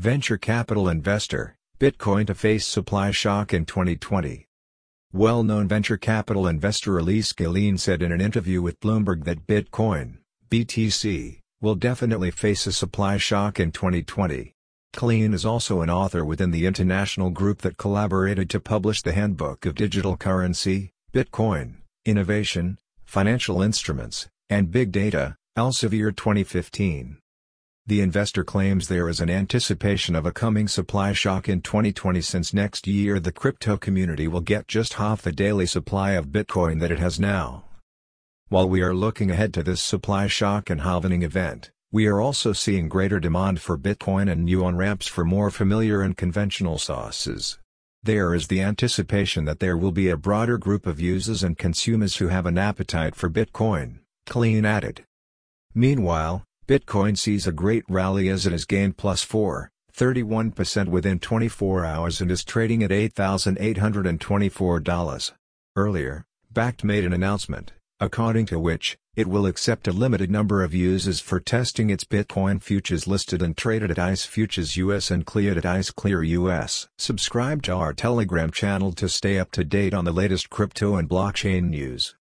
Venture capital investor, Bitcoin to face supply shock in 2020. Well-known venture capital investor Elyse Gillene said in an interview with Bloomberg that Bitcoin, BTC, will definitely face a supply shock in 2020. Gillene is also an author within the international group that collaborated to publish the Handbook of Digital Currency, Bitcoin, Innovation, Financial Instruments, and Big Data, Elsevier 2015. The investor claims there is an anticipation of a coming supply shock in 2020 since next year the crypto community will get just half the daily supply of Bitcoin that it has now. While we are looking ahead to this supply shock and halvening event, we are also seeing greater demand for Bitcoin and new on-ramps for more familiar and conventional sources. There is the anticipation that there will be a broader group of users and consumers who have an appetite for Bitcoin, Gillene added. Meanwhile, Bitcoin sees a great rally as it has gained +31% within 24 hours and is trading at $8,824. Earlier, Bakkt made an announcement, according to which, it will accept a limited number of users for testing its Bitcoin futures listed and traded at ICE Futures US and cleared at ICE Clear US. Subscribe to our Telegram channel to stay up to date on the latest crypto and blockchain news.